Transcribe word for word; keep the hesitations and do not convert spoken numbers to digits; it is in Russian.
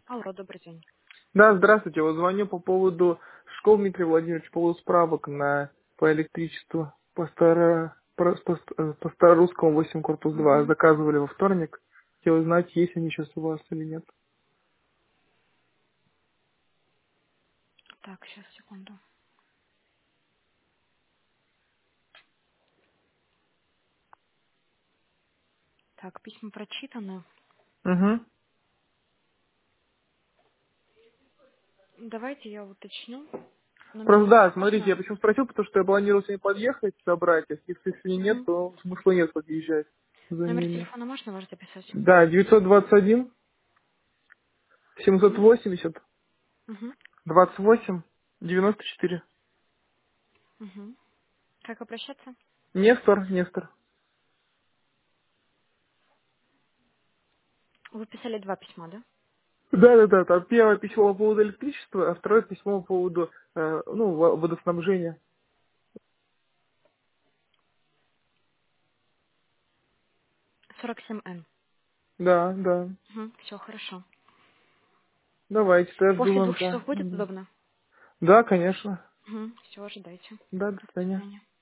Алло, добрый день. Да, здравствуйте. Вот звоню по поводу школы Дмитрия Владимировича, по поводу справок на, по электричеству по, старо, про- по, ст- по старорусскому восемь корпус два. Угу. Заказывали во вторник. Хотел узнать, есть они сейчас у вас или нет. Так, сейчас, секунду. Так, письма прочитаны. Угу. Давайте я уточню. Номер Просто да, телефона смотрите, я можно? почему спросил, потому что я планировал сегодня подъехать, собрать их. Если, если нет, Угу. то смысла нет подъезжать за Номер ними. телефона можно ваш записать? Да, девятьсот двадцать один семьсот Угу. восемьдесят Угу. двадцать восемь девяносто четыре. Угу. Как обращаться? Нестор, Нестор. Вы писали два письма, да? Да, да, да. Там первое письмо по поводу электричества, а второе письмо по поводу э, ну, во- водоснабжения. сорок семь н. Да, да. Угу. Все, хорошо. Давайте, тогда жду После двух звонка. часов будет Мгм. удобно? Да, конечно. Угу. Все, ожидайте. Да, до До свидания. свидания.